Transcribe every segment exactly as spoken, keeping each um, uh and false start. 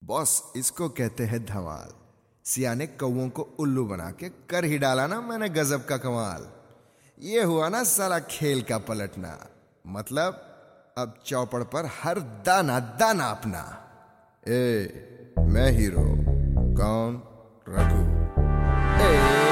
Boss इसको कहते हैं धमाल। सियाने कौओं को उल्लू बना के कर ही डाला ना मैंने गजब का कमाल। ये हुआ ना साला खेल का पलटना, मतलब अब चौपड़ पर हर दाना दाना अपना। ए मैं हीरो, कौन? रघु। ए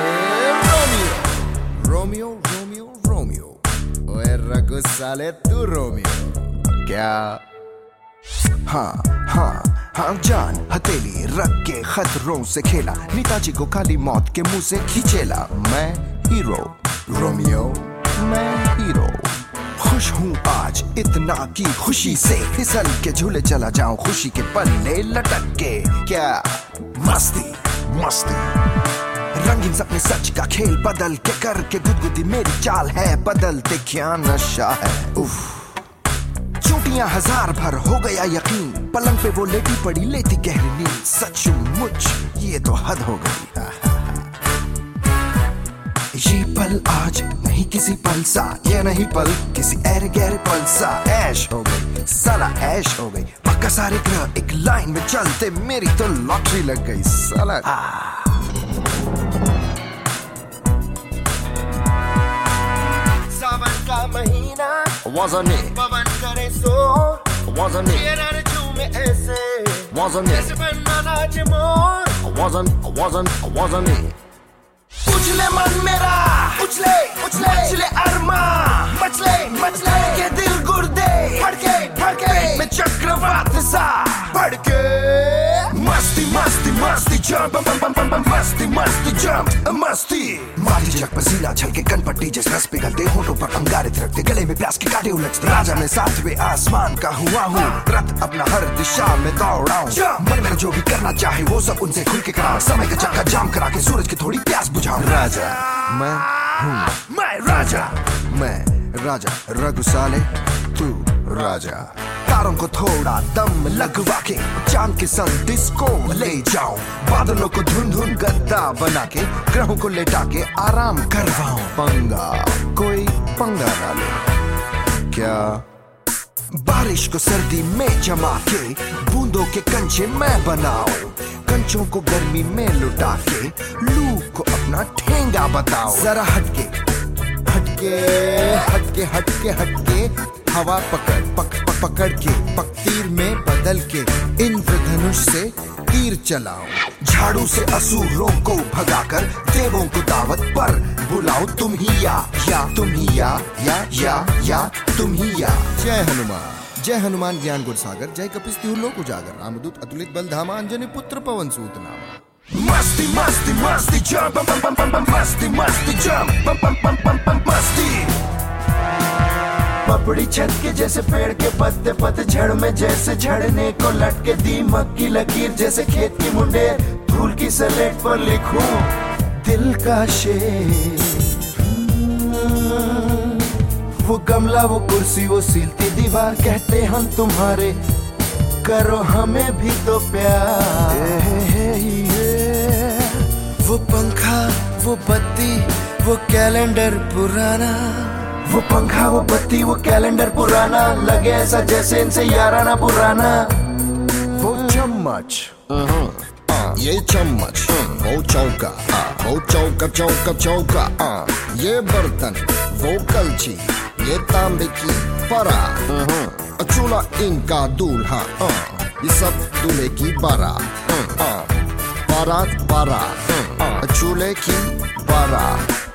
रोमियो रोमियो रोमियो रोमियो। ओए रघु साले तू रोमियो क्या? हाँ हाँ हाँ जान हथेली रख के खतरों से खेला, नेताजी को काली मौत के मुंह से खींचेला। मैं हीरो रोमियो, मैं हीरो। खुश हूँ आज इतना की खुशी से, फिसल के झूले चला जाऊं खुशी के पल्ले लटक के। क्या मस्ती मस्ती, रंगीन सपने सच का खेल बदल के करके गुदगुदी मेरी चाल है, बदलते क्या नशा है। उफ चोटियां हजार भर हो गया यकीन, पलंग पे वो लेटी पड़ी लेती गहरी नींद। सचमुच ये तो हद हो गई। ये पल आज नहीं किसी पल सा, ये नहीं पल किसी एर गहरे पल सा। ऐश हो गई साला ऐश हो गई, पक्का सारे ग्रह एक लाइन में चलते, मेरी तो लॉटरी लग गई साला। सावन का महीना wasn't it, पवन करे सो wasn't it, तेरा झूमे ऐसे wasn't it, ऐसे बनना नाच मोर। wasn't wasn't wasn't it। उछले मन मेरा उछले उछले उछले अरमा, मचले मचले के दिल गुर्दे फड़के फड़के में चक्रवात सा फड़के। मस्ती मस्ती मस्ती जंप मस्ती मस्ती जंप मस्ती। माटी जग पसीना छलके कनपट्टी जैसे रस पिघलते, होठों पर अंगारे थिरकते, गले में प्यास के कांटे उलझते। राजा मैं सातवें आसमान का हुआ हूँ, रथ अपना हर दिशा में दौड़ाऊं। मन मेरा जो भी करना चाहे वो सब उनसे खुल के कराऊं, समय का चक्का जाम करा के सूरज की थोड़ी प्यास बुझाऊं। राजा मैं हूँ, मैं राजा, मैं राजा रघु साले तू राजा। तारों को थोड़ा दम लगवा के चांद के संग डिस्को ले जाऊं, बादलों को धुन धुन गद्दा बना के ग्रहों को लेटा के आराम करवाऊं। पंगा कोई पंगा ना ले क्या? बारिश को सर्दी में जमा के बूंदों के कंचे मैं बनाऊं, कंचों को गर्मी में लुटा के लू को अपना ठेंगा बताऊं। जरा हटके हटके हटके हटके हटके हवा पकड़ पक पक पकड़ के पकतीर में बदल के इंद्रधनुष से तीर चलाओ। झाड़ू से असुरों को भगाकर देवों को दावत पर बुलाओ। तुम ही या या तुम ही या या या या तुम ही या। जय हनुमान, जय हनुमान ज्ञान गुण सागर, जय कपिस्ति लोक उजागर, रामदूत अतुलित बल धामा, अंजनी पुत्र पवन सूत नामा। मस्ती मस्ती मस्ती जंप मस्ती मस्ती जंप मस्ती। पपड़ी छत के जैसे पेड़ के पत्ते पतझड़ में जैसे झड़ने को लटके, दीमक की लकीर जैसे खेत की मुंडेर धूल की सलेट पर लिखूं दिल का शेर। वो गमला वो कुर्सी वो सीलती दीवार, कहते हम तुम्हारे करो हमें भी तो प्यार। वो पंखा वो बत्ती वो कैलेंडर पुराना, वो पंखा वो बत्ती वो कैलेंडर पुराना, लगे ऐसा जैसे इनसे याराना पुराना। वो चम्मच ये चम्मच, वो चौका, वो चौका चौका चौका, ये बर्तन वो कलछी, ये तांबे की परा, चूल्हा इनका दूल्हा, ये सब दूल्हे की बारात, बारात बारात, चूल्हे की बारात।